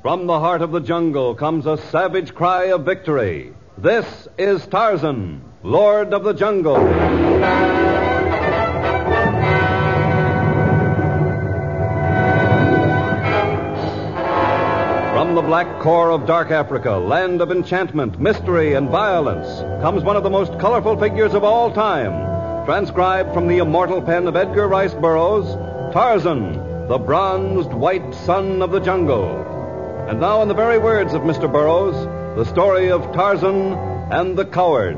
From the heart of the jungle comes a savage cry of victory. This is Tarzan, Lord of the Jungle. From the black core of dark Africa, land of enchantment, mystery, and violence, comes one of the most colorful figures of all time. Transcribed from the immortal pen of Edgar Rice Burroughs, Tarzan, the bronzed white son of the jungle. And now, in the very words of Mr. Burroughs, the story of Tarzan and the Coward.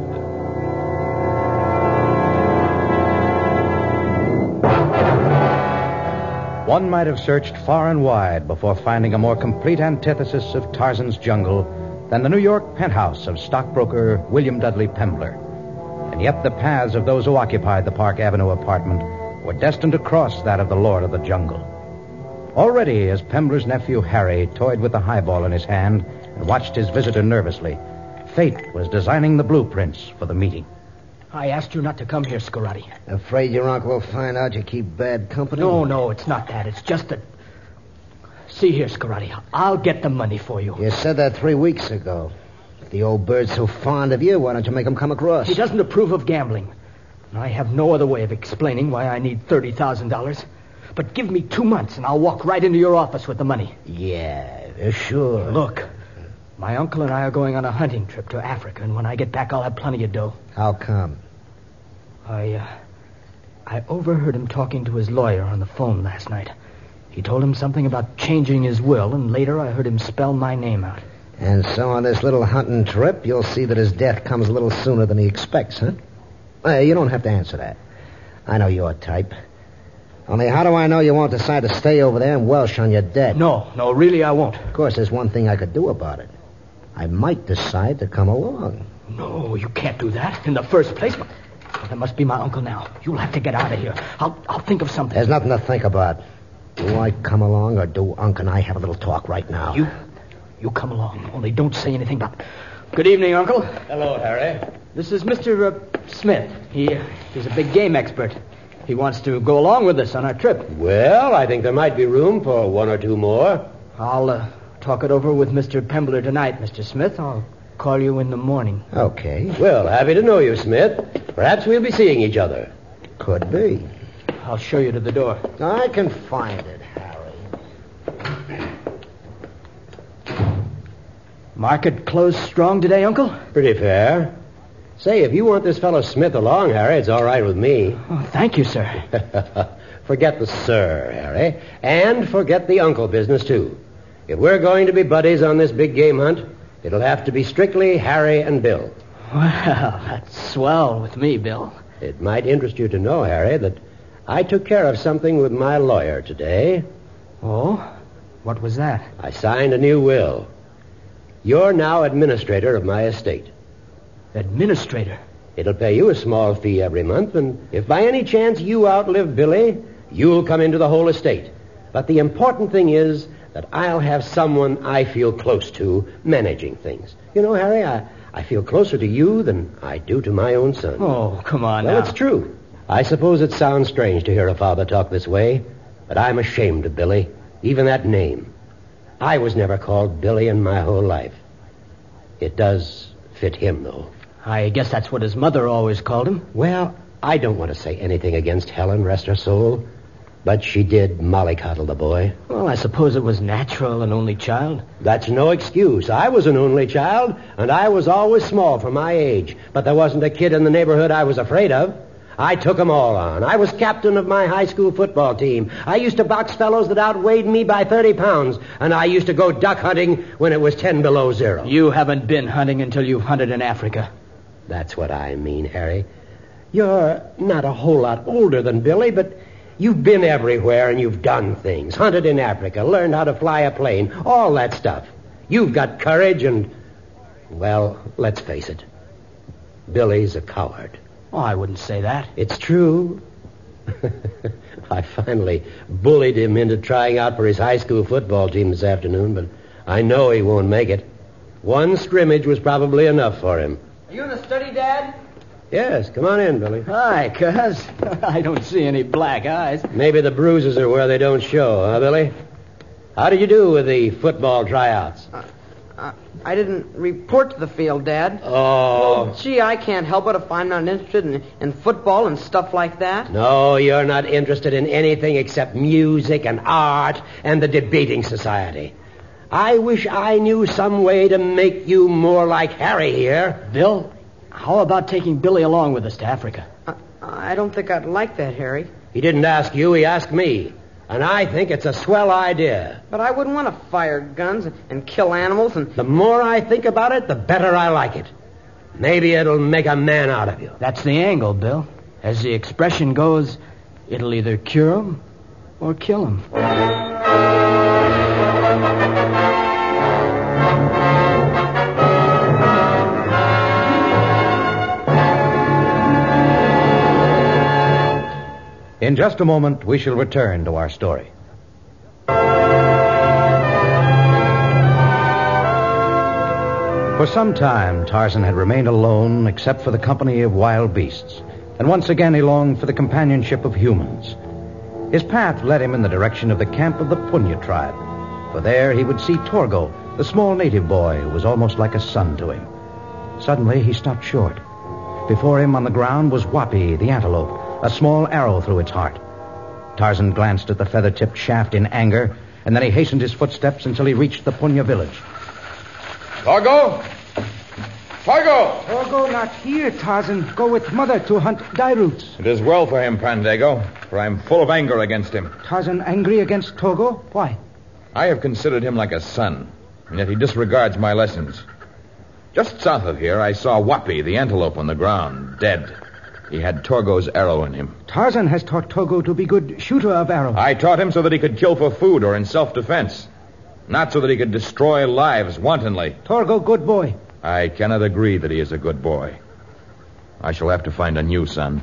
One might have searched far and wide before finding a more complete antithesis of Tarzan's jungle than the New York penthouse of stockbroker William Dudley Pembler. And yet the paths of those who occupied the Park Avenue apartment were destined to cross that of the Lord of the Jungle. Already, as Pembler's nephew Harry toyed with the highball in his hand and watched his visitor nervously, fate was designing the blueprints for the meeting. I asked you not to come here, Scarati. Afraid your uncle will find out you keep bad company? No, it's not that. It's just that... See here, Scarati, I'll get the money for you. You said that 3 weeks ago. If the old bird's so fond of you, why don't you make him come across? He doesn't approve of gambling. And I have no other way of explaining why I need $30,000. But give me 2 months, and I'll walk right into your office with the money. Yeah, sure. Look, my uncle and I are going on a hunting trip to Africa, and when I get back, I'll have plenty of dough. How come? I overheard him talking to his lawyer on the phone last night. He told him something about changing his will, and later I heard him spell my name out. And so on this little hunting trip, you'll see that his death comes a little sooner than he expects, huh? You don't have to answer that. I know your type. Only how do I know you won't decide to stay over there and welsh on your debt? No, really I won't. Of course, there's one thing I could do about it. I might decide to come along. No, you can't do that in the first place. That must be my uncle now. You'll have to get out of here. I'll think of something. There's nothing to think about. Do I come along or do Unc and I have a little talk right now? You come along. Only don't say anything about it. Good evening, Uncle. Hello, Harry. This is Mr. Smith. He's a big game expert. He wants to go along with us on our trip. Well, I think there might be room for one or two more. I'll talk it over with Mr. Pembler tonight, Mr. Smith. I'll call you in the morning. Okay. Well, happy to know you, Smith. Perhaps we'll be seeing each other. Could be. I'll show you to the door. I can find it, Harry. Market closed strong today, Uncle? Pretty fair. Say, if you want this fellow Smith along, Harry, it's all right with me. Oh, thank you, sir. Forget the sir, Harry. And forget the uncle business, too. If we're going to be buddies on this big game hunt, it'll have to be strictly Harry and Bill. Well, that's swell with me, Bill. It might interest you to know, Harry, that I took care of something with my lawyer today. Oh? What was that? I signed a new will. You're now administrator of my estate. Administrator? It'll pay you a small fee every month, and if by any chance you outlive Billy, you'll come into the whole estate. But the important thing is that I'll have someone I feel close to managing things. You know, Harry, I feel closer to you than I do to my own son. Oh, come on now. Well, it's true. I suppose it sounds strange to hear a father talk this way, but I'm ashamed of Billy, even that name. I was never called Billy in my whole life. It does fit him, though. I guess that's what his mother always called him. Well, I don't want to say anything against Helen, rest her soul, but she did mollycoddle the boy. Well, I suppose it was natural, an only child. That's no excuse. I was an only child, and I was always small for my age, but there wasn't a kid in the neighborhood I was afraid of. I took them all on. I was captain of my high school football team. I used to box fellows that outweighed me by 30 pounds, and I used to go duck hunting when it was 10 below zero. You haven't been hunting until you've hunted in Africa. That's what I mean, Harry. You're not a whole lot older than Billy, but you've been everywhere and you've done things. Hunted in Africa, learned how to fly a plane, all that stuff. You've got courage and, well, let's face it, Billy's a coward. Oh, I wouldn't say that. It's true. I finally bullied him into trying out for his high school football team this afternoon, but I know he won't make it. One scrimmage was probably enough for him. Are you in the study, Dad? Yes, come on in, Billy. Hi, cuz. I don't see any black eyes. Maybe the bruises are where they don't show, huh, Billy? How did you do with the football tryouts? I didn't report to the field, Dad. Oh. Well, gee, I can't help it if I'm not interested in football and stuff like that. No, you're not interested in anything except music and art and the debating society. I wish I knew some way to make you more like Harry here. Bill, how about taking Billy along with us to Africa? I don't think I'd like that, Harry. He didn't ask you, he asked me. And I think it's a swell idea. But I wouldn't want to fire guns and kill animals and... The more I think about it, the better I like it. Maybe it'll make a man out of you. That's the angle, Bill. As the expression goes, it'll either cure him or kill him. In just a moment, we shall return to our story. For some time, Tarzan had remained alone except for the company of wild beasts. And once again, he longed for the companionship of humans. His path led him in the direction of the camp of the Punya tribe. For there he would see Torgo, the small native boy who was almost like a son to him. Suddenly, he stopped short. Before him on the ground was Wapi, the antelope, a small arrow through its heart. Tarzan glanced at the feather-tipped shaft in anger, and then he hastened his footsteps until he reached the Punya village. Torgo! Torgo! Torgo not here, Tarzan. Go with Mother to hunt Dairoots. It is well for him, Pandego, for I am full of anger against him. Tarzan angry against Torgo? Why? I have considered him like a son, and yet he disregards my lessons. Just south of here, I saw Wapi, the antelope, on the ground, dead. He had Torgo's arrow in him. Tarzan has taught Torgo to be good shooter of arrows. I taught him so that he could kill for food or in self-defense, not so that he could destroy lives wantonly. Torgo, good boy. I cannot agree that he is a good boy. I shall have to find a new son.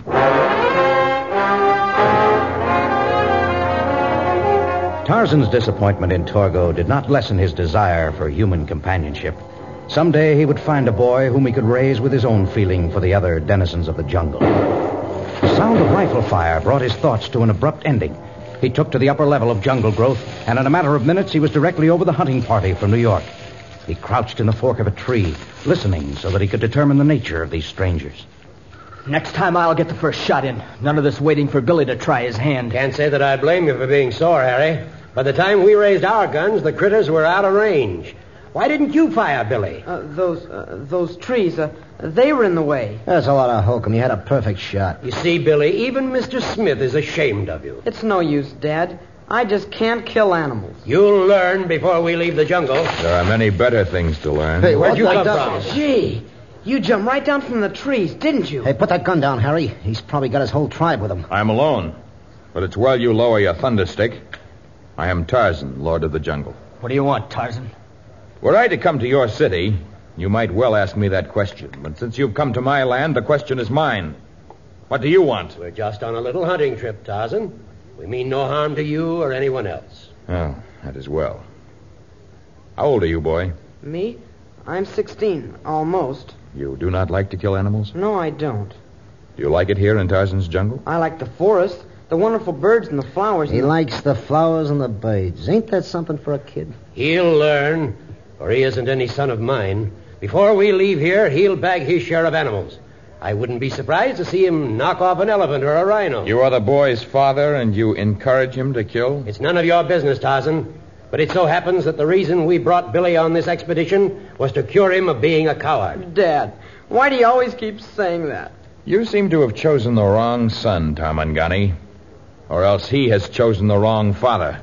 Tarzan's disappointment in Torgo did not lessen his desire for human companionship. Someday he would find a boy whom he could raise with his own feeling for the other denizens of the jungle. The sound of rifle fire brought his thoughts to an abrupt ending. He took to the upper level of jungle growth, and in a matter of minutes he was directly over the hunting party from New York. He crouched in the fork of a tree, listening so that he could determine the nature of these strangers. Next time I'll get the first shot in. None of this waiting for Billy to try his hand. Can't say that I blame you for being sore, Harry. By the time we raised our guns, the critters were out of range. Why didn't you fire, Billy? Those trees, they were in the way. That's a lot of hokum. You had a perfect shot. You see, Billy, even Mr. Smith is ashamed of you. It's no use, Dad. I just can't kill animals. You'll learn before we leave the jungle. There are many better things to learn. Hey, Where'd you what come the- from? Gee, you jumped right down from the trees, didn't you? Hey, put that gun down, Harry. He's probably got his whole tribe with him. I'm alone, but it's well you lower your thunderstick. I am Tarzan, Lord of the Jungle. What do you want, Tarzan? Were I to come to your city, you might well ask me that question. But since you've come to my land, the question is mine. What do you want? We're just on a little hunting trip, Tarzan. We mean no harm to you or anyone else. Oh, that is well. How old are you, boy? Me? I'm 16, almost. You do not like to kill animals? No, I don't. Do you like it here in Tarzan's jungle? I like the forest, the wonderful birds and the flowers. He likes the flowers and the birds. Ain't that something for a kid? He'll learn, or he isn't any son of mine. Before we leave here, he'll bag his share of animals. I wouldn't be surprised to see him knock off an elephant or a rhino. You are the boy's father, and you encourage him to kill? It's none of your business, Tarzan. But it so happens that the reason we brought Billy on this expedition was to cure him of being a coward. Dad, why do you always keep saying that? You seem to have chosen the wrong son, Tarmangani. Or else he has chosen the wrong father.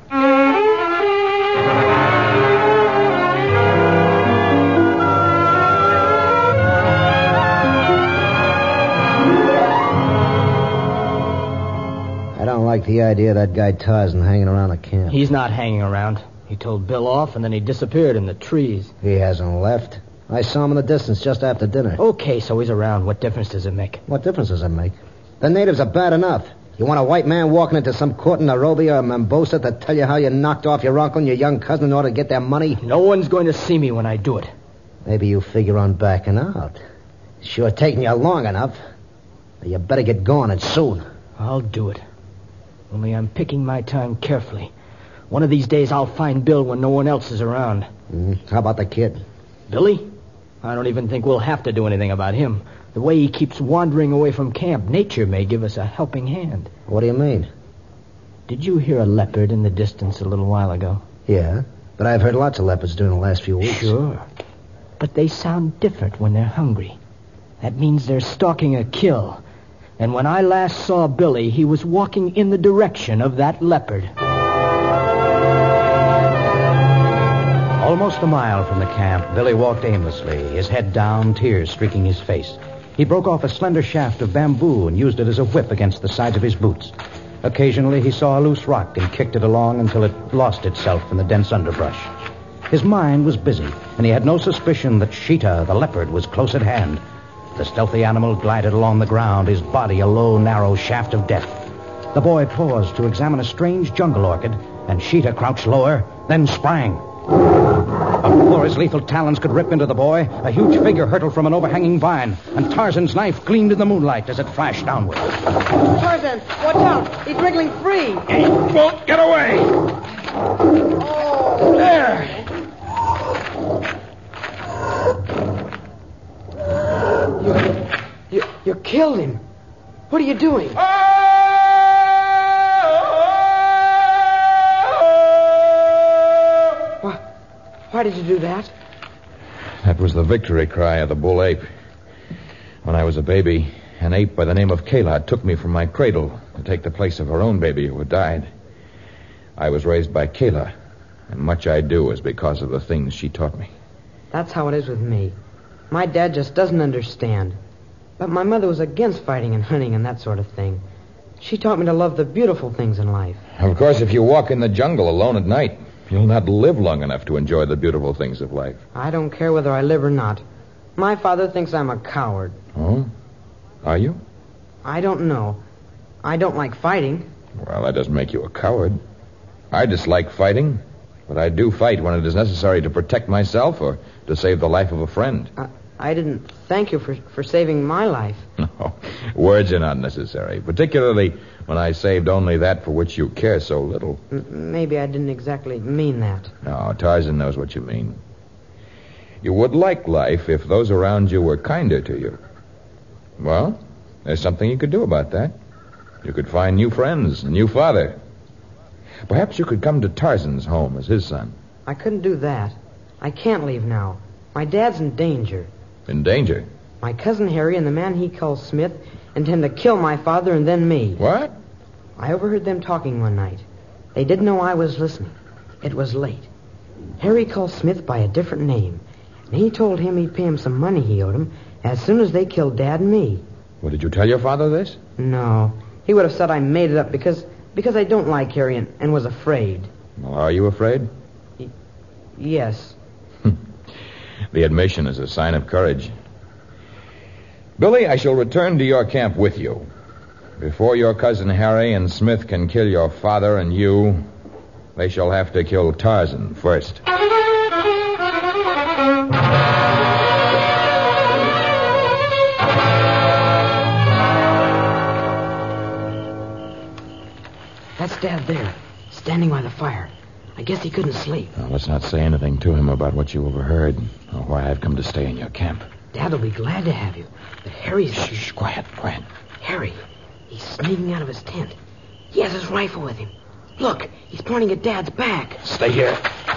I don't like the idea of that guy Tarzan hanging around the camp. He's not hanging around. He told Bill off, and then he disappeared in the trees. He hasn't left. I saw him in the distance just after dinner. Okay, so he's around. What difference does it make? What difference does it make? The natives are bad enough. You want a white man walking into some court in Nairobi or Mombasa to tell you how you knocked off your uncle and your young cousin in order to get their money? No one's going to see me when I do it. Maybe you figure on backing out. Sure taking you long enough. You better get going and soon. I'll do it. Only I'm picking my time carefully. One of these days I'll find Bill when no one else is around. How about the kid? Billy? I don't even think we'll have to do anything about him. The way he keeps wandering away from camp, nature may give us a helping hand. What do you mean? Did you hear a leopard in the distance a little while ago? Yeah, but I've heard lots of leopards during the last few weeks. Sure. But they sound different when they're hungry. That means they're stalking a kill. And when I last saw Billy, he was walking in the direction of that leopard. Almost a mile from the camp, Billy walked aimlessly, his head down, tears streaking his face. He broke off a slender shaft of bamboo and used it as a whip against the sides of his boots. Occasionally, he saw a loose rock and kicked it along until it lost itself in the dense underbrush. His mind was busy, and he had no suspicion that Sheeta, the leopard, was close at hand. The stealthy animal glided along the ground, his body a low, narrow shaft of death. The boy paused to examine a strange jungle orchid, and Sheeta crouched lower, then sprang. Before his lethal talons could rip into the boy, a huge figure hurtled from an overhanging vine, and Tarzan's knife gleamed in the moonlight as it flashed downward. Tarzan, watch out. He's wriggling free. He won't get away. Oh. There. You killed him. What are you doing? Why did you do that? That was the victory cry of the bull ape. When I was a baby, an ape by the name of Kayla took me from my cradle to take the place of her own baby who had died. I was raised by Kayla, and much I do is because of the things she taught me. That's how it is with me. My dad just doesn't understand. But my mother was against fighting and hunting and that sort of thing. She taught me to love the beautiful things in life. Of course, if you walk in the jungle alone at night, you'll not live long enough to enjoy the beautiful things of life. I don't care whether I live or not. My father thinks I'm a coward. Oh? Are you? I don't know. I don't like fighting. Well, that doesn't make you a coward. I dislike fighting, but I do fight when it is necessary to protect myself or to save the life of a friend. I didn't thank you for saving my life. No, words are not necessary, particularly when I saved only that for which you care so little. Maybe I didn't exactly mean that. No, Tarzan knows what you mean. You would like life if those around you were kinder to you. Well, there's something you could do about that. You could find new friends, a new father. Perhaps you could come to Tarzan's home as his son. I couldn't do that. I can't leave now. My dad's in danger. In danger? My cousin Harry and the man he calls Smith intend to kill my father and then me. What? I overheard them talking one night. They didn't know I was listening. It was late. Harry called Smith by a different name, and he told him he'd pay him some money he owed him as soon as they killed Dad and me. Well, did you tell your father this? No. He would have said I made it up because I don't like Harry and was afraid. Well, are you afraid? Yes. The admission is a sign of courage. Billy, I shall return to your camp with you. Before your cousin Harry and Smith can kill your father and you, they shall have to kill Tarzan first. That's Dad there, standing by the fire. I guess he couldn't sleep. Now, let's not say anything to him about what you overheard or why I've come to stay in your camp. Dad'll be glad to have you. But Harry's... Shh, quiet. Harry, he's sneaking out of his tent. He has his rifle with him. Look, he's pointing at Dad's back. Stay here.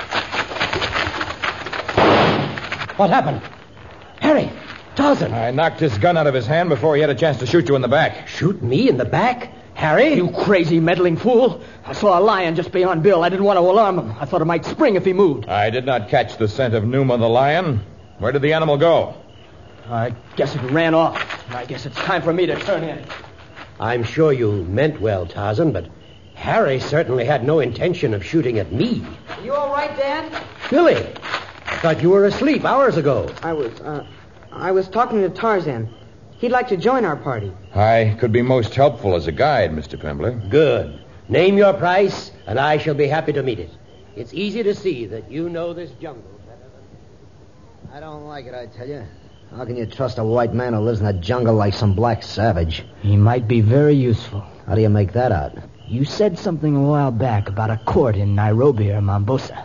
What happened? Harry! Tarzan! I knocked his gun out of his hand before he had a chance to shoot you in the back. Shoot me in the back? Harry? You crazy, meddling fool. I saw a lion just beyond Bill. I didn't want to alarm him. I thought it might spring if he moved. I did not catch the scent of Numa the lion. Where did the animal go? I guess it ran off. I guess it's time for me to turn in. I'm sure you meant well, Tarzan, but Harry certainly had no intention of shooting at me. Are you all right, Dad? Billy, I thought you were asleep hours ago. I was talking to Tarzan. He'd like to join our party. I could be most helpful as a guide, Mr. Pembler. Good. Name your price, and I shall be happy to meet it. It's easy to see that you know this jungle better than... I don't like it, I tell you. How can you trust a white man who lives in the jungle like some black savage? He might be very useful. How do you make that out? You said something a while back about a court in Nairobi or Mombasa.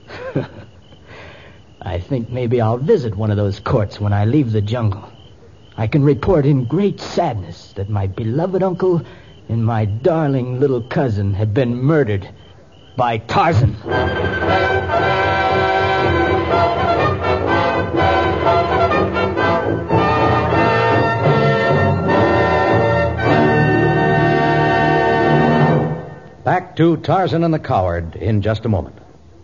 I think maybe I'll visit one of those courts when I leave the jungle. I can report in great sadness that my beloved uncle and my darling little cousin had been murdered by Tarzan. Back to Tarzan and the Coward in just a moment.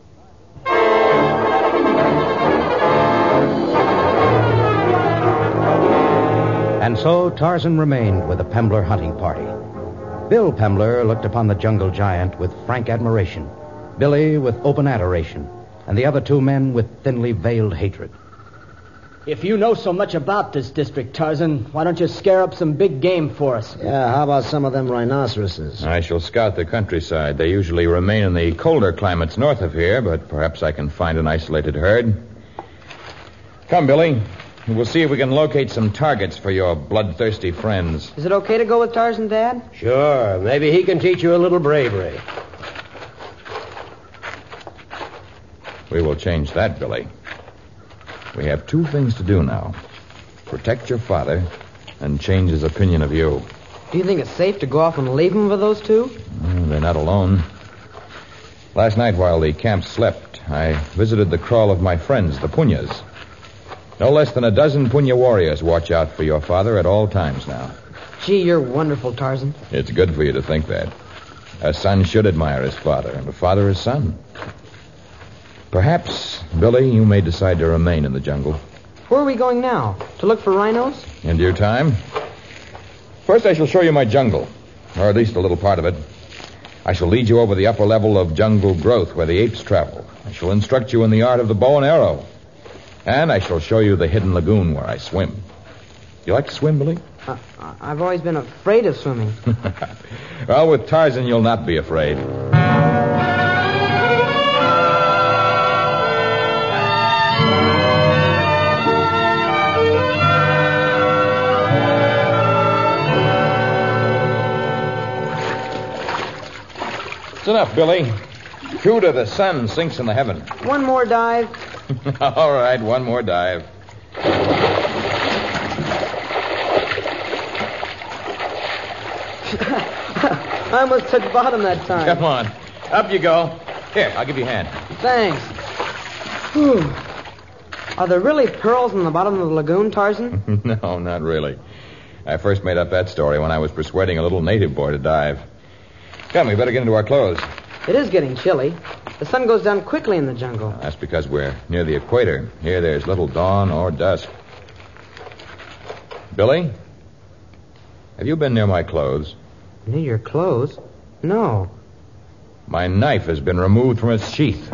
And so Tarzan remained with the Pembler hunting party. Bill Pembler looked upon the jungle giant with frank admiration, Billy with open adoration, and the other two men with thinly veiled hatred. If you know so much about this district, Tarzan, why don't you scare up some big game for us? Yeah, how about some of them rhinoceroses? I shall scout the countryside. They usually remain in the colder climates north of here, but perhaps I can find an isolated herd. Come, Billy. We'll see if we can locate some targets for your bloodthirsty friends. Is it okay to go with Tarzan, Dad? Sure. Maybe he can teach you a little bravery. We will change that, Billy. We have two things to do now. Protect your father and change his opinion of you. Do you think it's safe to go off and leave him with those two? They're not alone. Last night while the camp slept, I visited the kraal of my friends, the Punyas. No less than a dozen Punya warriors watch out for your father at all times now. Gee, you're wonderful, Tarzan. It's good for you to think that. A son should admire his father, and a father his son. Perhaps, Billy, you may decide to remain in the jungle. Where are we going now? To look for rhinos? In due time. First, I shall show you my jungle, or at least a little part of it. I shall lead you over the upper level of jungle growth where the apes travel. I shall instruct you in the art of the bow and arrow. And I shall show you the hidden lagoon where I swim. You like to swim, Billy? I've always been afraid of swimming. Well, with Tarzan, you'll not be afraid. It's enough, Billy. True to the sun sinks in the heaven. One more dive. All right, one more dive. I almost took bottom that time. Come on. Up you go. Here, I'll give you a hand. Thanks. Whew. Are there really pearls in the bottom of the lagoon, Tarzan? No, not really. I first made up that story when I was persuading a little native boy to dive. Come, we better get into our clothes. It is getting chilly. The sun goes down quickly in the jungle. That's because we're near the equator. Here there's little dawn or dusk. Billy? Have you been near my clothes? Near your clothes? No. My knife has been removed from its sheath.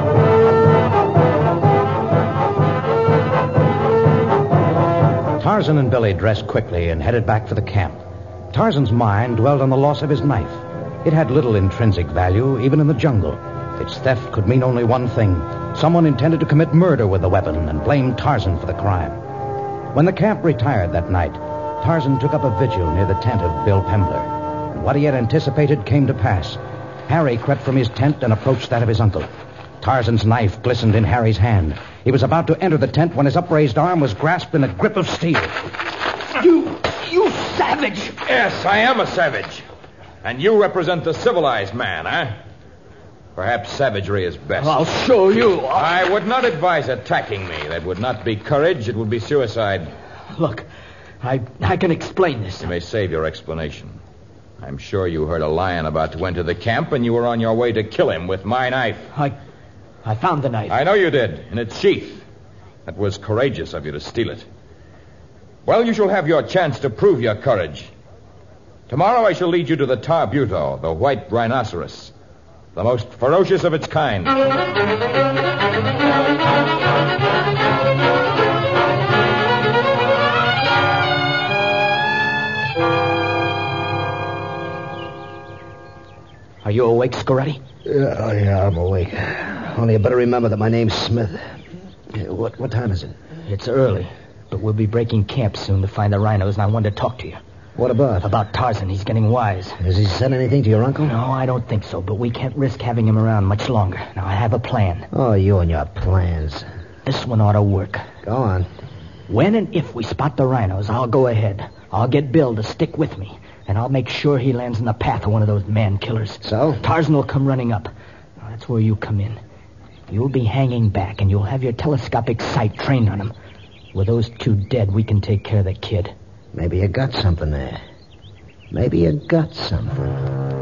Tarzan and Billy dressed quickly and headed back for the camp. Tarzan's mind dwelled on the loss of his knife. It had little intrinsic value, even in the jungle. Its theft could mean only one thing. Someone intended to commit murder with the weapon and blamed Tarzan for the crime. When the camp retired that night, Tarzan took up a vigil near the tent of Bill Pembler. And what he had anticipated came to pass. Harry crept from his tent and approached that of his uncle. Tarzan's knife glistened in Harry's hand. He was about to enter the tent when his upraised arm was grasped in a grip of steel. You savage! Yes, I am a savage. And you represent the civilized man, huh? Perhaps savagery is best. I'll show you. I would not advise attacking me. That would not be courage. It would be suicide. Look, I can explain this. You may save your explanation. I'm sure you heard a lion about to enter the camp, and you were on your way to kill him with my knife. I found the knife. I know you did, in its sheath. That was courageous of you to steal it. Well, you shall have your chance to prove your courage. Tomorrow I shall lead you to the Tarbuto, the white rhinoceros, the most ferocious of its kind. Are you awake, Scoretti? Yeah, I'm awake. Only you better remember that my name's Smith. What time is it? It's early, but we'll be breaking camp soon to find the rhinos, and I wanted to talk to you. What about? About Tarzan. He's getting wise. Has he said anything to your uncle? No, I don't think so, but we can't risk having him around much longer. Now, I have a plan. Oh, you and your plans. This one ought to work. Go on. When and if we spot the rhinos, I'll go ahead. I'll get Bill to stick with me, and I'll make sure he lands in the path of one of those man killers. So? Tarzan will come running up. Now, that's where you come in. You'll be hanging back, and you'll have your telescopic sight trained on him. With those two dead, we can take care of the kid. Maybe you got something there. Maybe you got something.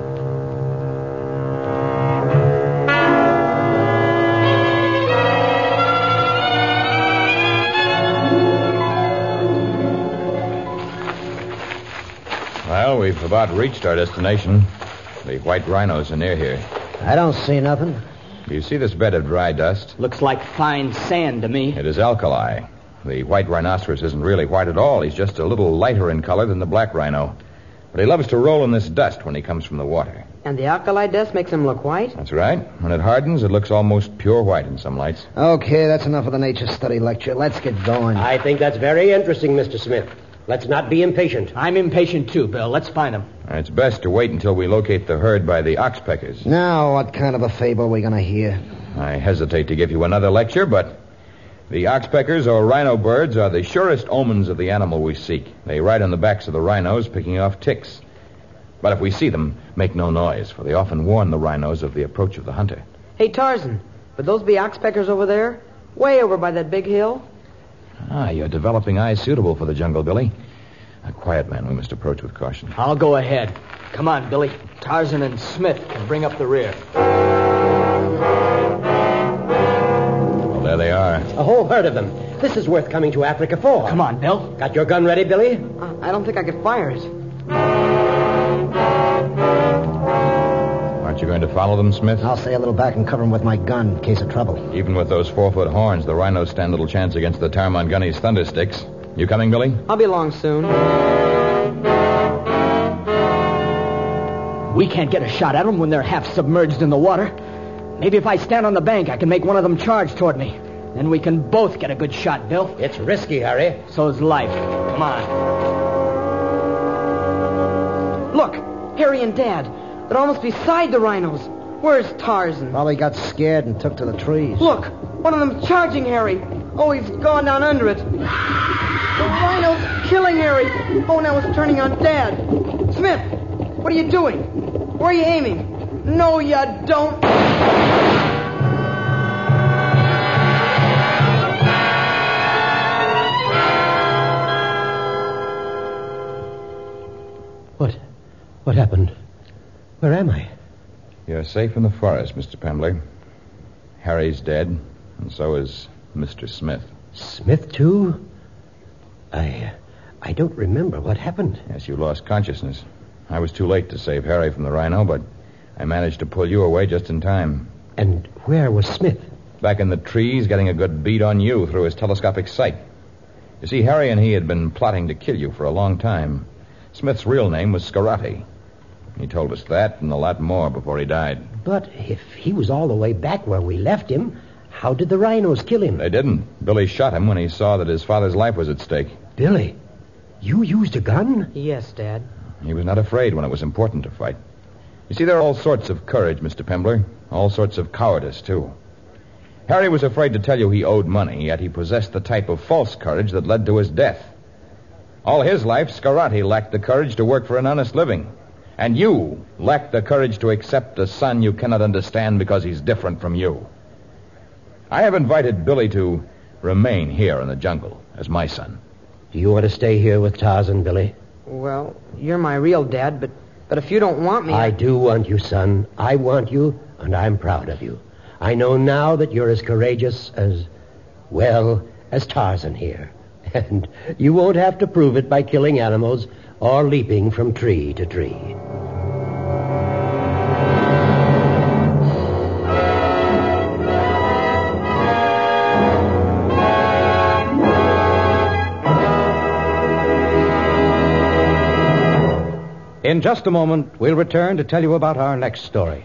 Well, we've about reached our destination. The white rhinos are near here. I don't see nothing. Do you see this bed of dry dust? Looks like fine sand to me. It is alkali. The white rhinoceros isn't really white at all. He's just a little lighter in color than the black rhino. But he loves to roll in this dust when he comes from the water. And the alkali dust makes him look white? That's right. When it hardens, it looks almost pure white in some lights. Okay, that's enough of the nature study lecture. Let's get going. I think that's very interesting, Mr. Smith. Let's not be impatient. I'm impatient too, Bill. Let's find him. It's best to wait until we locate the herd by the oxpeckers. Now, what kind of a fable are we going to hear? I hesitate to give you another lecture, but the oxpeckers or rhino birds are the surest omens of the animal we seek. They ride on the backs of the rhinos, picking off ticks. But if we see them, make no noise, for they often warn the rhinos of the approach of the hunter. Hey, Tarzan, would those be oxpeckers over there? Way over by that big hill? Ah, you're developing eyes suitable for the jungle, Billy. A quiet man we must approach with caution. I'll go ahead. Come on, Billy. Tarzan and Smith can bring up the rear. Well, there they are. A whole herd of them. This is worth coming to Africa for. Come on, Bill. Got your gun ready, Billy? I don't think I could fire it. Aren't you going to follow them, Smith? I'll stay a little back and cover him with my gun in case of trouble. Even with those 4-foot horns, the rhinos stand little chance against the Tarmanguni's thunder sticks. You coming, Billy? I'll be along soon. We can't get a shot at them when they're half submerged in the water. Maybe if I stand on the bank, I can make one of them charge toward me. Then we can both get a good shot, Bill. It's risky, Harry. So's life. Come on. Look, Harry and Dad. They're almost beside the rhinos. Where's Tarzan? Probably got scared and took to the trees. Look, one of them's charging Harry. Oh, he's gone down under it. The rhino's killing Harry. Oh, now it's turning on Dad. Smith, what are you doing? Where are you aiming? No, you don't. What happened? Where am I? You're safe in the forest, Mr. Pembler. Harry's dead, and so is Mr. Smith. Smith, too? I don't remember what happened. Yes, you lost consciousness. I was too late to save Harry from the rhino, but I managed to pull you away just in time. And where was Smith? Back in the trees, getting a good bead on you through his telescopic sight. You see, Harry and he had been plotting to kill you for a long time. Smith's real name was Scarati. He told us that and a lot more before he died. But if he was all the way back where we left him, how did the rhinos kill him? They didn't. Billy shot him when he saw that his father's life was at stake. Billy, you used a gun? Yes, Dad. He was not afraid when it was important to fight. You see, there are all sorts of courage, Mr. Pembler. All sorts of cowardice, too. Harry was afraid to tell you he owed money, yet he possessed the type of false courage that led to his death. All his life, Scarati lacked the courage to work for an honest living. And you lack the courage to accept a son you cannot understand because he's different from you. I have invited Billy to remain here in the jungle as my son. Do you want to stay here with Tarzan, Billy? Well, you're my real dad, but if you don't want me... I do want you, son. I want you, and I'm proud of you. I know now that you're as courageous as Tarzan here. And you won't have to prove it by killing animals or leaping from tree to tree. In just a moment, we'll return to tell you about our next story.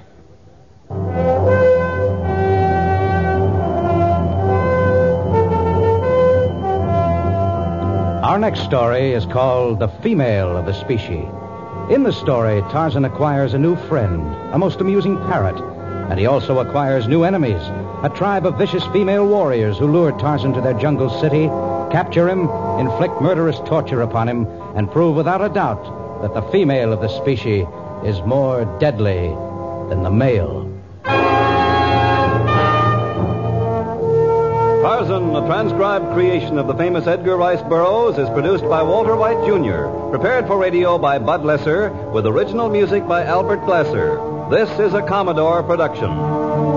Our next story is called The Female of the Species. In the story, Tarzan acquires a new friend, a most amusing parrot, and he also acquires new enemies, a tribe of vicious female warriors who lure Tarzan to their jungle city, capture him, inflict murderous torture upon him, and prove without a doubt that the female of the species is more deadly than the male. Tarzan, a transcribed creation of the famous Edgar Rice Burroughs, is produced by Walter White, Jr., prepared for radio by Bud Lesser, with original music by Albert Glasser. This is a Commodore production.